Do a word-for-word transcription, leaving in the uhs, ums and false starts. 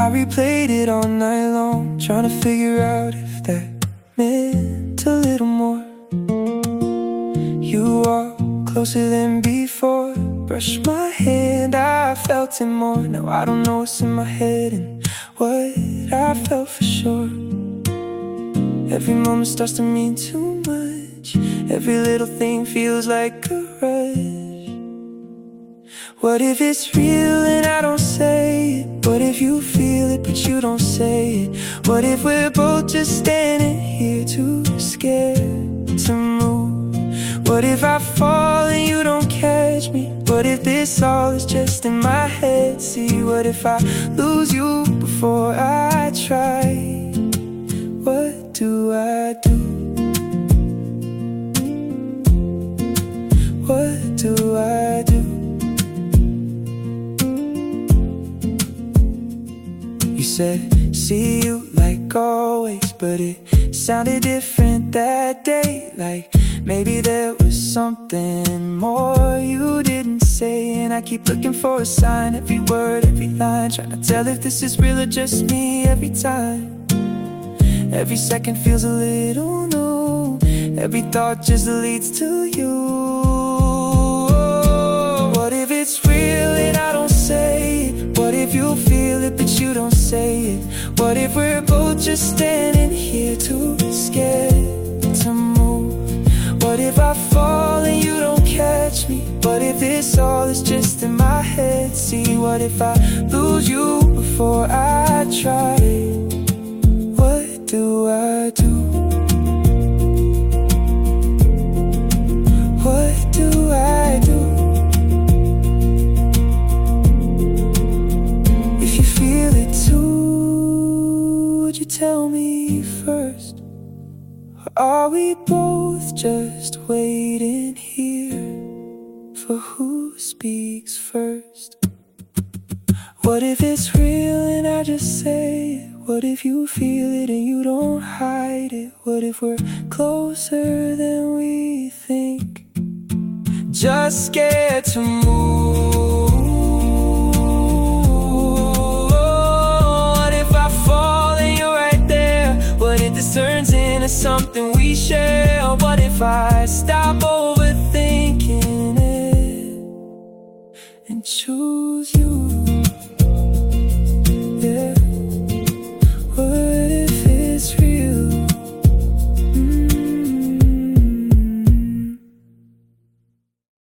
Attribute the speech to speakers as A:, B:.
A: I replayed it all night long, trying to figure out if that meant a little more. You walk closer than before, brush my hand, I felt it more. Now I don't know what's in my head and what I felt for sure. Every moment starts to mean too much, every little thing feels like a rush. What if it's real and I don't say it? What if you feel it but you don't say it? What if we're both just standing here too scared to move? What if I fall and you don't catch me? What if this all is just in my head? See, what if I lose you before I try? What do I do? What do I do? You said, see you like always, but it sounded different that day. Like maybe there was something more you didn't say. And I keep looking for a sign, every word, every line, trying to tell if this is real or just me every time. Every second feels a little new, every thought just leads to you. What if it's real and I don't say it? What if you feel it but you don't say it? What if we're both just standing here too scared to move? What if I fall and you don't catch me? What if this all is just in my head? See, what if I lose you before I try? What do I do? What do I do? If you feel it too, would you tell me first? Or are we both just waiting here for who speaks first? What if it's real and I just say it? What if you feel it and you don't hide it? What if we're closer than we think, just scared to move? What if I fall and you're right there? What if this turns into something we share? What if I stop